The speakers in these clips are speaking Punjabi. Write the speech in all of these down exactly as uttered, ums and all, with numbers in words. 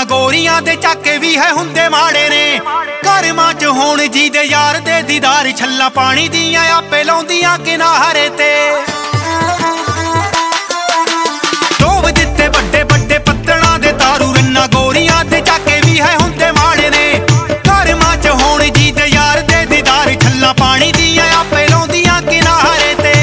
ਰੰਨਾ ਗੋਰੀਆਂ ਦੇ ਚਾਕੇ ਵੀ ਹੈ ਹੁੰਦੇ ਮਾੜੇ ਨੇ। ਘਰਮਾਂ ਚ ਹੋਣ ਜੀ ਦੇ ਯਾਰ ਦੇ ਦੀਦਾਰ, ਛੱਲਾ ਪਾਣੀ ਦੀਆਂ ਆਪੇ ਲਾਉਂਦੀਆਂ ਕਿਨਾਰੇ ਤੇ। ਡੋਬ ਦਿੱਤੇ ਵੱਡੇ ਵੱਡੇ ਪੱਤਣਾ ਦੇ ਤਾਰੂ, ਰੰਨਾ ਗੋਰੀਆਂ ਦੇ ਚਾਕੇ ਵੀ ਹੈ ਹੁੰਦੇ ਮਾੜੇ ਨੇ। ਘਰਮਾਂ ਚ ਹੋਣ ਜੀ ਦੇ ਯਾਰ ਦੇ ਦੀਦਾਰ, ਛੱਲਾ ਪਾਣੀ ਦੀਆਂ ਆਪੇ ਲਾਉਂਦੀਆਂ ਕਿਨਾਰੇ ਤੇ।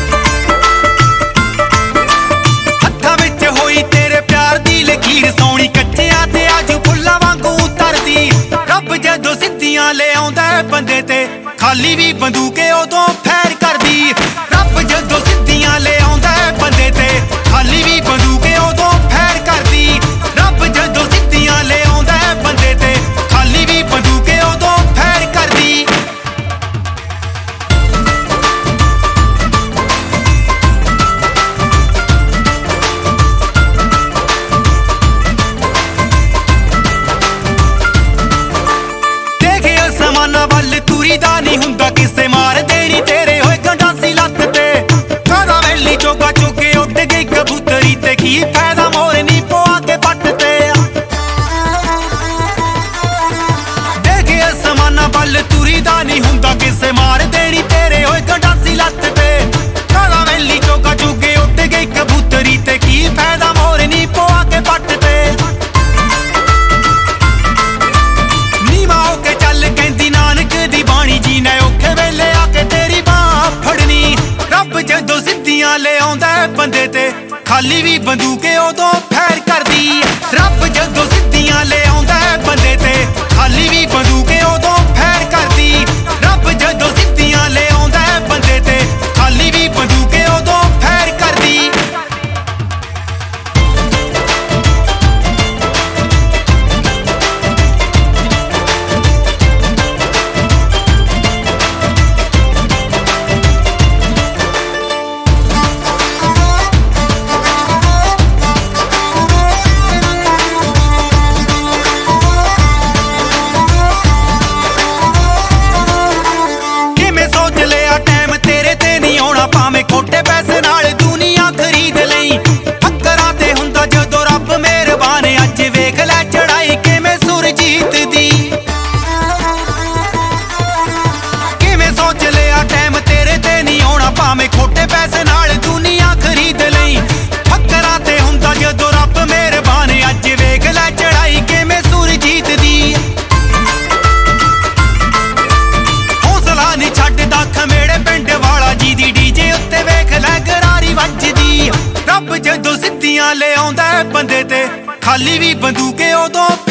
ਹੱਥਾਂ ਵਿੱਚ ਹੋਈ ਤੇਰੇ ਪਿਆਰ ਦੀ ਲਕੀਰ, ਸੋਹਣੀ ਕੱਚਿਆਂ ਤੇ ਆਜੂ ਫੁੱਲਾਂ ਵਾਂਗੂ ਉਤਰਦੀ। ਰੱਬ ਜਦੋਂ ਸਿੱਧੀਆਂ ਲੈ ਆਉਂਦਾ ਬੰਦੇ ਤੇ, ਖਾਲੀ ਵੀ ਬੰਦੂਕੇ ਉਦੋਂ ਫੈਰ ਕਰਦੀ। ਰੱਬ ਜਦੋਂ ਸਿੱਧੀਆਂ ਲੈ ਆਉਂਦਾ ਬੰਦੇ ਤੇ, ਖਾਲੀ ਵੀ ਬੰਦੂਕੇ ਉਦੋਂ ਫੈਰ ਕਰਦੀ। ਰੱਬ ਜਦੋਂ ਸਿੱਧੀਆਂ ਲੈ ਆਉਂਦਾ ਬੰਦੇ ਤੇ, ਖਾਲੀ ਵੀ ਬੰਦੂਕੇ ਉਦੋਂ ਫੈਰ ਕਰਦੀ। ਦੇਖਿਆ ਸਮਾਨਾ ਵੱਲ ਤੁਰੀ ਦਾ ਨਹੀਂ ਹੁੰਦਾ ਕਿਸੇ, ਮਾਰ ਦੇਣੀ ਤੇਰੇ ਹੋਏ ਗੰਡਾਸੀ ਲੱਤ ਤੇ। ਕਾਦਾ ਵੈਲੀ ਚੋਗਾ ਚੁੱਕੇ ਉੱਡ ਗਈ ਕਬੂਤਰੀ ਤੇ, ਕੀ ਫਾਇਦਾ ਮੋਰਨੀ ਪਵਾ ਕੇ ਪੱਟ ਤੇ। ਦੇਖਿਆ ਸਮਾਨਾ ਵੱਲ ਤੁਰੀ ਦਾ ਨਹੀਂ ਹੁੰਦਾ ਕਿਸੇ, ਮਾਰ ਦੇਣੀ ਤੇਰੇ ਹੋਏ ਗੰਡਾਸੀ ਲੱਤ ਤੇ। ਕਾਦਾ ਵੈਲੀ ਚੋਗਾ ਚੁੱਕੇ ਉੱਡ ਗਈ ਕਬੂਤਰੀ ਤੇ, ਕੀ ਫਾਇਦਾ ਮੋਰਨੀ ਪਵਾ ਕੇ ਪੱਟ ਤੇ। ਨੀਵਾਂ ਹੋ ਕੇ ਚੱਲ ਕਹਿੰਦੀ ਨਾਨਕ ਦੀ ਬਾਣੀ, ਜੀ ਨੇ ਔਖੇ ਵੇਲੇ ਆ ਕੇ ਤੇਰੀ ਬਾਂਹ ਫੜਨੀ। ਰੱਬ ਜਦੋਂ ਸਿੱਧੀਆਂ ਲੈ ਆਉਂਦਾ ਬੰਦੇ ਤੇ, ਖਾਲੀ ਵੀ ਬੰਦੂਕੇ ਉਦੋਂ ਫੈਰ ਕਰਦੀ। ਰੱਬ ਜਦੋਂ ਸਿੱਧੀਆਂ ਲੈ ਆਉਂਦਾ ਬੰਦੇ ਤੇ, ਖਾਲੀ ਵੀ ਬੰਦੂਕੇ ਉਦੋਂ ਫੈਰ ਕਰਦੀ। ਰੱਬ ਜਦੋਂ ਸਿੱਧੀਆਂ ਲੈ ਆਉਂਦਾ ਬੰਦੇ ਤੇ, ਖਾਲੀ ਵੀ ਬੰਦੂਕੇ ਉਦੋਂ ਫੈਰ ਕਰਦੀ। ਭਾਵੇਂ ਖੋਟੇ ਪੈਸੇ ਨਾਲ ਦੁਨੀਆ ਖਰੀਦ ਲਈ, ਫੱਕਰਾਂ ਤੇ ਹੁੰਦਾ ਜਦੋਂ ਰੱਬ ਮਿਹਰਬਾਨ। ਅੱਜ ਵੇਖ ਲੈ ਚੜਾਈ ਕਿਵੇਂ ਸੁਰਜੀਤ ਦੀ। ਕਿਵੇਂ ਸੋਚ ਲਿਆ ਟਾਈਮ ਤੇਰੇ ਤੇ ਨਹੀਂ ਆਉਣਾ, ਭਾਵੇਂ ਖੋਟੇ ਪੈਸੇ ਨਾਲ ਦੁਨੀਆ ਖਰੀਦ ਲਈ। ਫੱਕਰਾਂ ਤੇ ਹੁੰਦਾ ਜਦੋਂ ਰੱਬ ਮਿਹਰਬਾਨ। ਅੱਜ ਵੇਖ ਲੈ ਚੜਾਈ ਕਿਵੇਂ ਸੁਰਜੀਤ ਦੀ। ਹੌਸਲਾ ਨਹੀਂ ਛੱਡਦਾ ਖਮੇੜੇ ਪਿੰਡ ਵਾਲਾ ਜੀ ਦੀ, ਡੀਜੇ ਉੱਤੇ ਵੇਖ ਲੈ ਗਰਾਰੀ ਵੱਜਦੀ। ਰੱਬ ਜਦੋਂ ਸਿੱਧੀਆਂ ਲੈ ਆਉਂਦਾ ਬੰਦੇ ਤੇ, ਖਾਲੀ ਵੀ ਬੰਦੂਕੇ ਉਦੋਂ